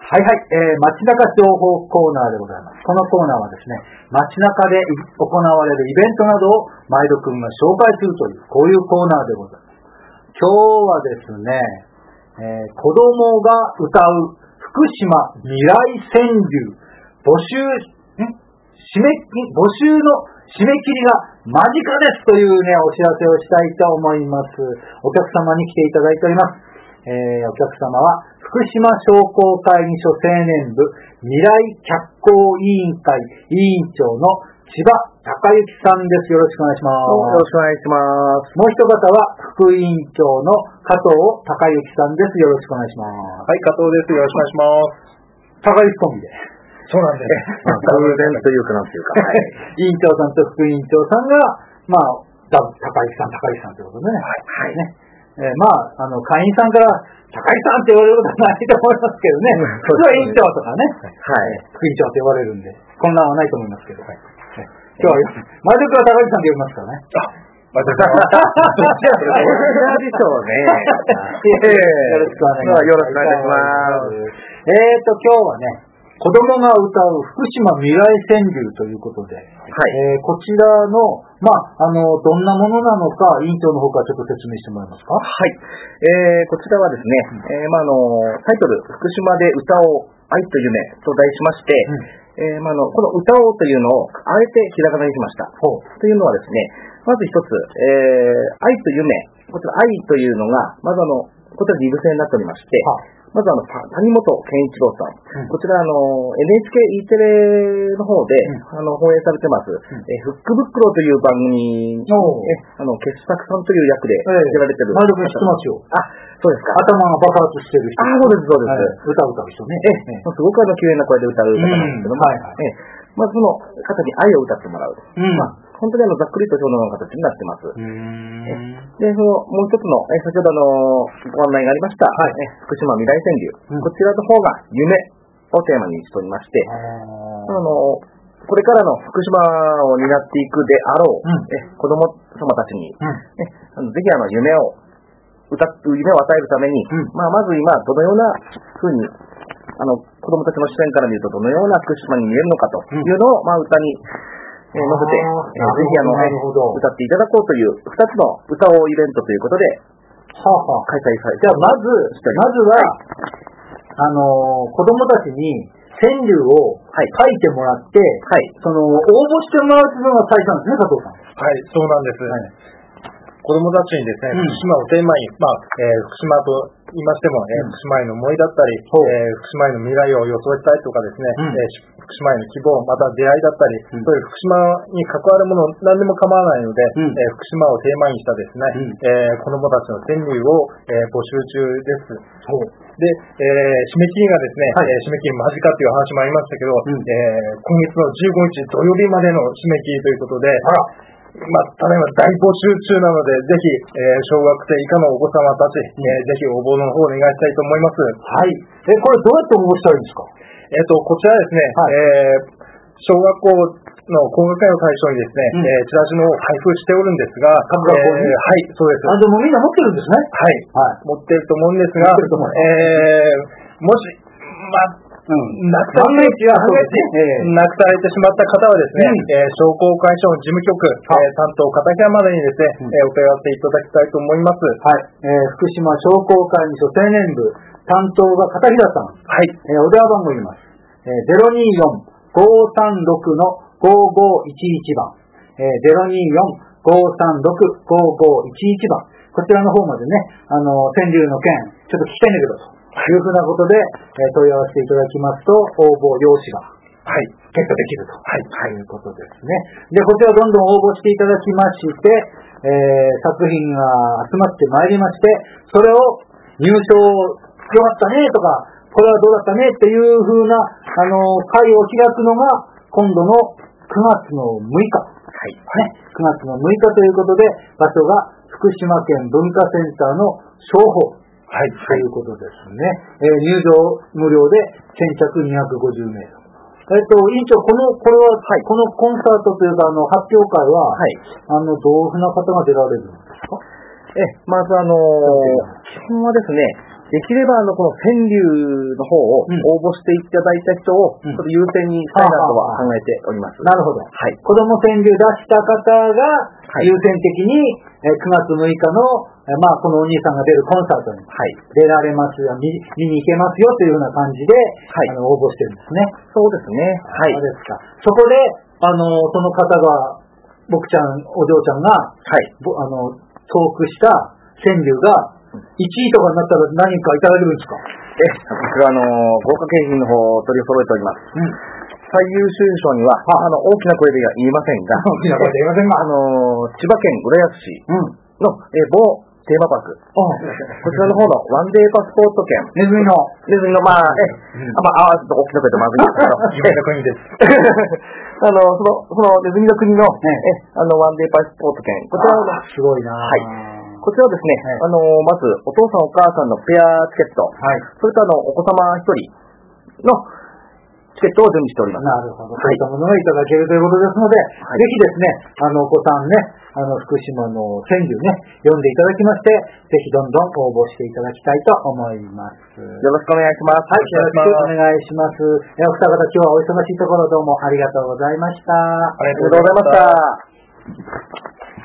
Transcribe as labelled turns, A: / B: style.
A: はいはい、街中情報コーナーでございます。このコーナーはですね、街中で行われるイベントなどを毎度くんが紹介するという、こういうコーナーでございます。今日はですね、子供が歌う福島未来川柳募集の締め切りが間近ですというね、お知らせをしたいと思います。お客様に来ていただいております。お客様は福島商工会議所青年部未来脚光委員会委員長の千葉隆之さんです。よろしくお願いします。
B: よろしくお願いします。
A: もう一方は副委員長の加藤隆之さんです。よろしくお願いします。
C: はい、加藤です。よろしくお願いします。
A: 隆之コンビで。
C: そうなんです。
B: 偶然というかなんていうか。
A: 委員長さんと副委員長さんが、隆之さんということでね。
B: はい。
A: ね。会員さんから高井さんって言われることはないと思いますけどね。普通は委員長とかね。
B: はい。
A: 副委員長って呼ばれるんで、混乱はないと思いますけど。今日は、前々から高井さんって呼びますからね。
B: どちらでしょうね。
A: よろしくお願いします。今日はね、子供が歌う福島未来川柳ということで、こちらの、どんなものなのか、委員長の方からちょっと説明してもらえますか？
B: はい。こちらはですね、タイトル、福島で歌おう愛と夢と題しまして、この歌おうというのをあえてひらがなにしました。というのはですね、まず一つ、愛と夢、こちら愛というのが、まずこちら二部制になっておりまして、まず谷本健一郎さん、こちらNHK E テレの方で、放映されてます、フックブックローという番組の傑作さんという役で出られてる。
A: 前田君知ってますよ。
B: そうですか。
A: 頭が爆発してる人。
B: そうです。
A: 歌う人ね。
B: すごく綺麗な声で歌う方なんですけども、まずその方に愛を歌ってもらう。本当にざっくりとその形になってます。で、もう一つの、先ほどご案内がありました、福島未来川柳、こちらの方が夢をテーマにしておりまして、これからの福島を担っていくであろう、子供様たちに、ぜひ夢を与えるために、まず今どのような風に子供たちの視点から見るとどのような福島に見えるのかというのを、歌に乗せて、ぜひ歌っていただこうという2つの歌おうイベントということで、開催されて。
A: じゃあまずは、子供たちに川柳を書いてもらって、応募してもらうというのが最初なんですね、加藤さん。
C: はい、そうなんです。子供たちにですね、福島をテーマに、福島と言いましても、福島への思いだったり、福島への未来を予想したいとかですね、福島への希望、また出会いだったり、そういう福島に関わるもの何でも構わないので、福島をテーマにしたですね、子供たちの川柳を、募集中です。で、締め切りがですね、締め切り間近という話もありましたけど、今月の15日土曜日までの締め切りということで、ただいま大募集中なので、ぜひ、小学生以下のお子様たち、ぜひ応募の方お願いしたいと思います。
A: はい。これどうやって応募したらいいんですか？
C: こちらですね、小学校の高学年を対象にですね、チラシの方を配布しておるんですが、
A: 各学校に
C: はい、そうです。
A: でもみんな持ってるんですね。
C: はい。持ってると思うんですが、もし、なくされてしまった方はですね、商工会所の事務局、担当片平までにですね、お問い合わせいただきたいと思います。
A: 福島商工会議所青年部担当が片平さん。お電話番号言います。024-536-5511番。024-536-5511番。こちらの方までね、川柳の件、ちょっと聞きたいんだけど、いうふうなことで、問い合わせていただきますと、応募用紙が、ゲットできると、いうことですね。で、こちらどんどん応募していただきまして、作品が集まってまいりまして、それを入賞よかったねとか、これはどうだったねっていうふうな、会を開くのが、今度の9月の6日。9月の6日ということで、場所が福島県文化センターの商法。ということですね。入場無料で先着250名。委員長、このコンサートというか、発表会は、どういうふうな方が出られるんですか？
B: まず基本はですね、 できればこの川柳の方を応募していただいた人をちょっと優先にしたいなとは考えております。
A: なるほど。
B: はい。
A: 子供川柳出した方が優先的に9月6日のこのお兄さんが出るコンサートに出られますよ、見に行けますよというような感じで、応募してるんですね。
B: そうですね。はい。
A: そうですか。そこでその方が僕ちゃんお嬢ちゃんがトークした川柳が1位とかになったら何かいただけるんですか？
B: これは豪華景品の方を取り揃えております。最優秀賞には、大きな声では言いませんが、
A: 大きな声で言いませんが、
B: 千葉県浦安市の、某テーマパーク、こちらの方のワンデーパスポート券、
A: ネズミの、
B: ちょっと大きな声でまずいんですけど、
C: 夢の国です。
B: そのネズミの国の、ワンデーパスポート券、こちらの、
A: すごいな。
B: はい。こちらはですね、まず、お父さんお母さんのペアチケット、それとお子様一人のチケットを準備しております。
A: なるほど。そういったものがいただけるということですので、ぜひですね、お子さんね、福島の川柳ね、読んでいただきまして、ぜひどんどん応募していただきたいと思います。よ
B: ろしくお願いします。
A: はい、よろしくお願いします。お二方、今日はお忙しいところどうもありがとうございました。
B: ありがとうございました。